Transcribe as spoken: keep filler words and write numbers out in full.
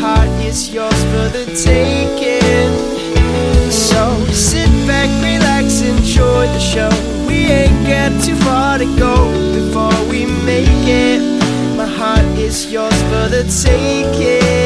heart is yours for the taking. So sit back, relax, enjoy the show. We ain't got too far to go before we make it. My heart is yours for the taking.